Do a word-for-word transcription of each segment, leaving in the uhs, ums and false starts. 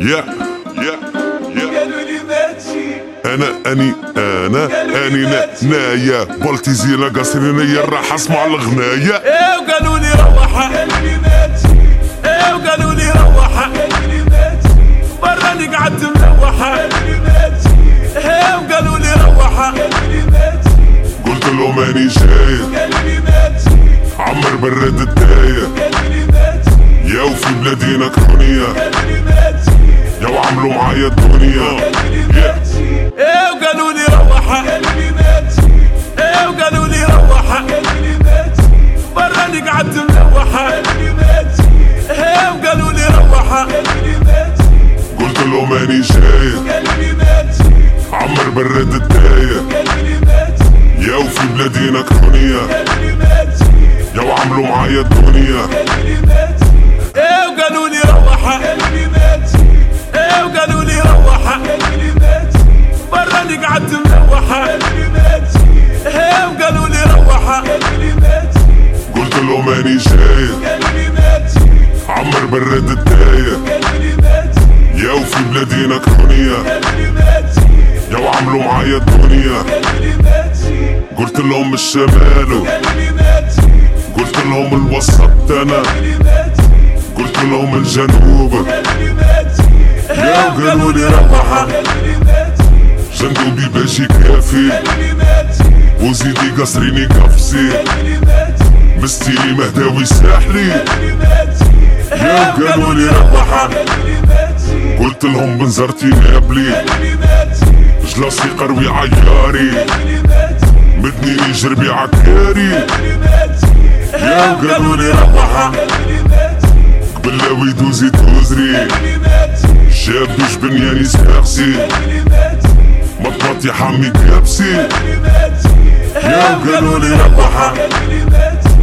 يا يا يا قالوا لي ماشي انا اني انا اني نا نايا بلتيزينا قصرينيا راح اسمع الغناية. ايه وقالوا لي روحها قالوا لي ماشي ايه وقالوا لي روحها قالوا لي ماشي براني قعدت ملوحة قالوا لي ماشي ايه وقالوا لي روحها قالوا لي ماشي قلت لهم اني جاي قالوا لي ماشي عمر برد الداية قالوا لي ماشي يا وفي بلادينا كرونية قالوا لي ماشي يا وعملوا معايا الدنيا. قالوا لي ماشي ايه وقالوا لي روحها قالوا لي ماشي ايه وقالوا لي روحها قالوا لي ماشي براني قعدت ملوحة قالوا لي ماشي ايه وقالوا لي روحها قالوا لي ماشي قلت لهم اني جاي قالوا لي ماشي عمر برد الداية قالوا لي ماشي يا وفي بلادينا كرونية قالوا لي ماشي يا وعملوا معايا الدنيا. قالوا لي ماشي ايه وقالوا لي روحها قالوا لي ماشي ايه وقالوا لي روحها قالوا لي ماشي براني قعدت ملوحة قالوا لي ماشي ايه وقالوا لي روحها قالوا لي ماشي قلت لهم اني جاي قالوا لي ماشي عمر برد الداية قالوا لي ماشي يا وفي بلادينا كرونية قالوا لي ماشي يا وعملوا معايا الدنيا. قالوا لي ماشي قلت لهم الشمال قالوا لي ماشي قلت لهم الوسط انا قالوا لي ماشي قلت لهم الجنوب قالوا لي ماشي يا وقالوا لي روحها قالوا لي ماشي جندوبي باجي كافي قالوا لي ماشي وزيدي قصريني كفسي قالوا لي ماشي مستيلي مهداوي ساحلي قالوا لي ماشي يا وقالوا لي روحها قالوا لي ماشي قلت لهم بنزرتي نابلي قالوا لي ماشي جلاسي قروي عياري قالوا لي ماشي مدنيني جربي عكاري قالوا لي ماشي يا وقالوا لي روحها قالوا لي ماشي قبلاوي دوزي توزري قالوا لي ماشي شاب جبنياني سباقسي قالوا لي ماشي مطمط يا حمي كابسي قالوا لي ماشي يا وقالوا لي روحها قالوا لي ماشي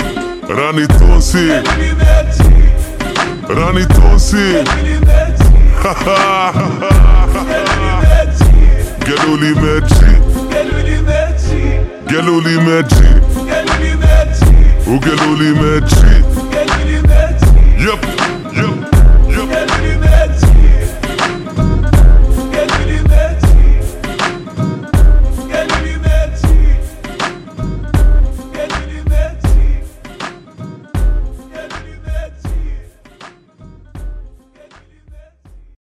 راني تونسي قالوا لي ماشي راني تونسي قالوا لي ماشي قالوا لي ماشي قالوا لي ما تجي قالوا لي ماشي قالوا لي ما تجي قالوا لي ماشي وقالوا لي ما تجي قالوا لي ماشي يب